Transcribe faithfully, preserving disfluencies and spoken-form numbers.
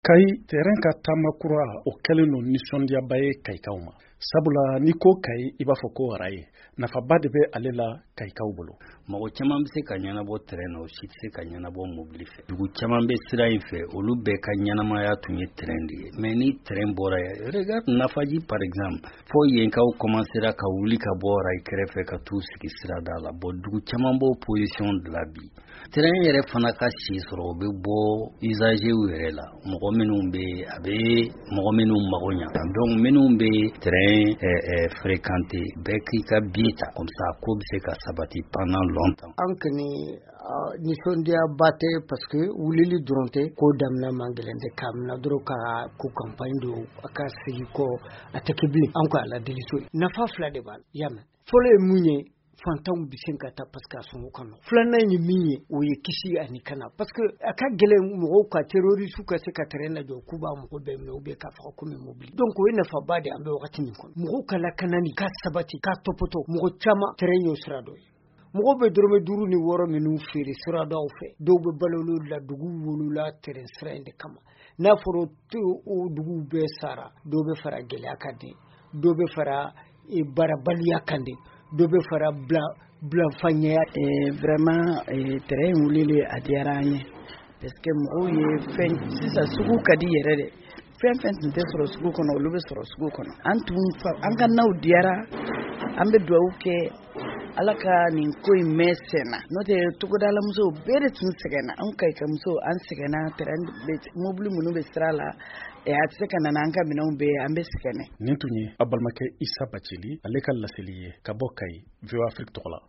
Kayi terrain ka tamakura o kɛlen no nisɔndiyaba ye kayikaw ma. Sabula ni ko Kayi i b'a fɔ ko araye nafaba de bɛ ale la kayikaw bolo. Mɔgɔ caman bɛ se ka ɲɛnabɔ terrain na o si tɛ se ka ɲɛnabɔ mobili fɛ. Dugu caman bɛ sira in fɛ olu bɛɛ ka ɲɛnamaya tun ye terrain de ye. Mais ni terrain bɔra ye regarde Nafaji par exemple fo yenkaw commencera ka wuli ka bɔ rayi kɛrɛfɛ ka t'u sigi sirada la. Bon dugu caman b'o position de la bi. Terrain yɛrɛ fana ka si sɔrɔ o bɛ bɔ usager yɛrɛ la. Mɔgɔ minnu bɛ a bɛ mɔgɔ minnu mago ɲa. Donc minnu bɛ terrain euh, fréquenter bɛɛ k'i ka billet ta comme ça ko bɛ se ka sabati pendant longtemps. An kɔni nisɔndiyaba tɛ parce que wulili dɔrɔn tɛ ko damina man gɛlɛn tɛ k'a mina dɔrɔn ka ko campagne don a ka segi kɔ a tɛ kɛ bilen an ko a la deli so nafa fila de b'a la y'a mɛn fɔlɔ ye mun ye fantanw bɛ se ka taa parce que a sɔngɔ ka nɔgɔn filanan ye min ye o ye kisi ani kana parce que a ka gɛlɛn mɔgɔw ka terroriste ka se ka terrain lajɔ k'u b'a mɔgɔ bɛɛ minɛ ou bien k'a faga komi mobili donc o ye nafaba de an bɛ wagati min kɔnɔ mɔgɔw ka lakanani ka sabati ka tɔpɔtɔ mɔgɔ caman terrain y'o sira dɔ ye mɔgɔw bɛ dɔrɔmɛ duuru ni wɔɔrɔ minnu feere siradaw fɛ dɔw bɛ balolo la dugu wolola terrain sira in de kama n'a fɔra o dugu bɛɛ sara dɔw bɛ fara gɛlɛya kan de dɔw bɛ fara barabaliya kan de dɔw bɛ fara bilanfanya vraiment terrain wulili a diyara an ye parce que mɔgɔw ye fɛn sisan sugu ka di yɛrɛ dɛ fɛn fɛn tun tɛ sɔrɔ sugu kɔnɔ olu bɛ sɔrɔ sugu kɔnɔ an tun an ka naw diyara an bɛ dugawu kɛ Ala ka nin ko in mɛn senna n'o tɛ togodala musow bɛɛ de tun sɛgɛnna an kayika musow an sɛgɛnna terrain mobili minnu bɛ sira la a tɛ se ka na an ka minɛnw bɛɛ an bɛ sɛgɛnɛ. Nin tun ye a balimakɛ Isa Bacili ale ka laseli ye ka bɔ Kayi V O A Afrique tɔgɔ la.